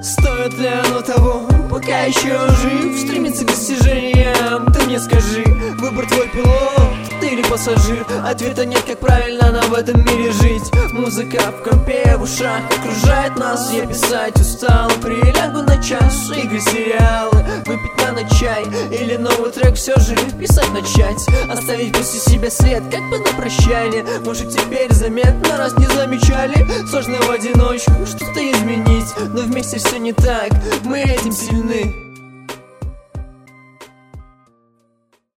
Стоит ли оно того, пока еще жив, стремиться к достижениям? Ты мне скажи, выбор твой, пилот ты или пассажир? Ответа нет, как правильно нам в этом мире жить. Музыка в компе, в ушах окружает нас. Я писать устал, прилягу на час. Игры, сериалы, выпить на чай или новый трек все же писать начать. Оставить после себя след, как бы на прощание. Может теперь заметно, раз не замечали. Сложно в одиночку что-то изменить, но вместе все не так, мы этим сильны.